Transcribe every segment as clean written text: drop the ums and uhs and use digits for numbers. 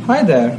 Hi there.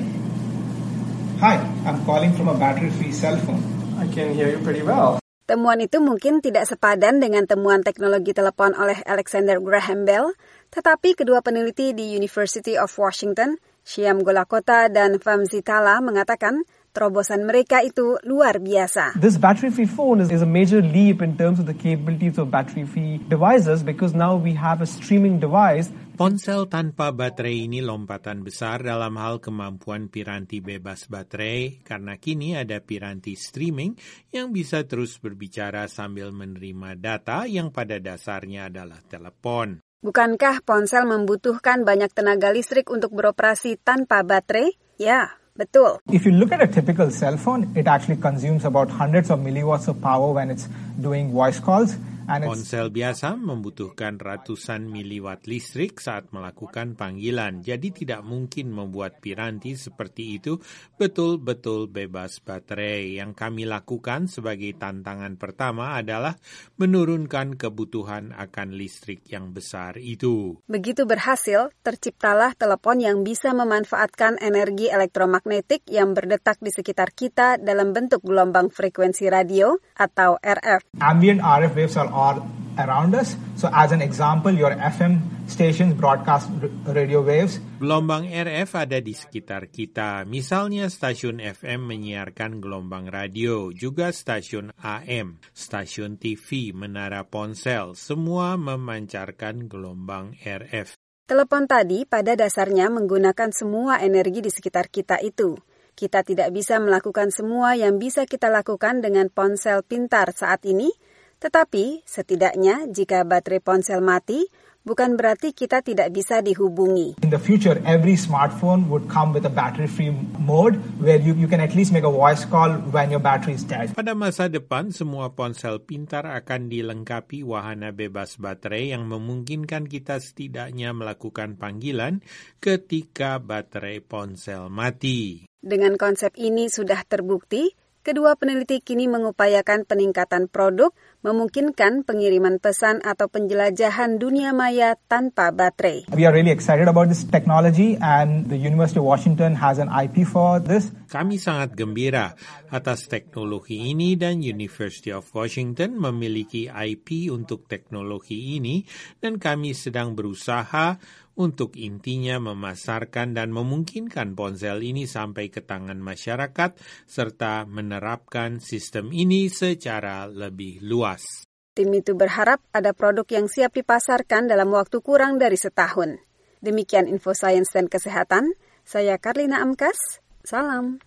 Hi, I'm calling from a battery-free cell phone. I can hear you pretty well. Temuan itu mungkin tidak sepadan dengan temuan teknologi telepon oleh Alexander Graham Bell, tetapi kedua peneliti di University of Washington, Shyam Golakota dan Vamsi Tala mengatakan terobosan mereka itu luar biasa. This battery-free phone is a major leap in terms of the capabilities of battery-free devices because now we have a streaming device. Ponsel tanpa baterai ini lompatan besar dalam hal kemampuan piranti bebas baterai karena kini ada piranti streaming yang bisa terus berbicara sambil menerima data yang pada dasarnya adalah telepon. Bukankah ponsel membutuhkan banyak tenaga listrik untuk beroperasi tanpa baterai? Ya, betul. If you look at a typical cell phone, it actually consumes about hundreds of milliwatts of power when it's doing voice calls. Ponsel biasa membutuhkan ratusan miliwatt listrik saat melakukan panggilan, jadi tidak mungkin membuat piranti seperti itu betul-betul bebas baterai. Yang kami lakukan sebagai tantangan pertama adalah menurunkan kebutuhan akan listrik yang besar itu. Begitu berhasil, terciptalah telepon yang bisa memanfaatkan energi elektromagnetik yang berdetak di sekitar kita dalam bentuk gelombang frekuensi radio atau RF. Ambient RF waves are all around us. So as an example, your FM stations broadcast radio waves. Gelombang RF ada di sekitar kita. Misalnya stasiun FM menyiarkan gelombang radio, juga stasiun AM, stasiun TV, menara ponsel, semua memancarkan gelombang RF. Telepon tadi pada dasarnya menggunakan semua energi di sekitar kita itu. Kita tidak bisa melakukan semua yang bisa kita lakukan dengan ponsel pintar saat ini, tetapi setidaknya jika baterai ponsel mati, bukan berarti kita tidak bisa dihubungi. In the future, every smartphone would come with a battery-free mode where you can at least make a voice call when your battery is dead. Pada masa depan, semua ponsel pintar akan dilengkapi wahana bebas baterai yang memungkinkan kita setidaknya melakukan panggilan ketika baterai ponsel mati. Dengan konsep ini sudah terbukti, kedua peneliti kini mengupayakan peningkatan produk, memungkinkan pengiriman pesan atau penjelajahan dunia maya tanpa baterai. We are really excited about this technology and the University of Washington has an IP for this. Kami sangat gembira atas teknologi ini dan University of Washington memiliki IP untuk teknologi ini dan kami sedang berusaha untuk intinya memasarkan dan memungkinkan ponsel ini sampai ke tangan masyarakat serta menerapkan sistem ini secara lebih luas. Tim itu berharap ada produk yang siap dipasarkan dalam waktu kurang dari setahun. Demikian info sains dan kesehatan, saya Karlina Amkas, salam.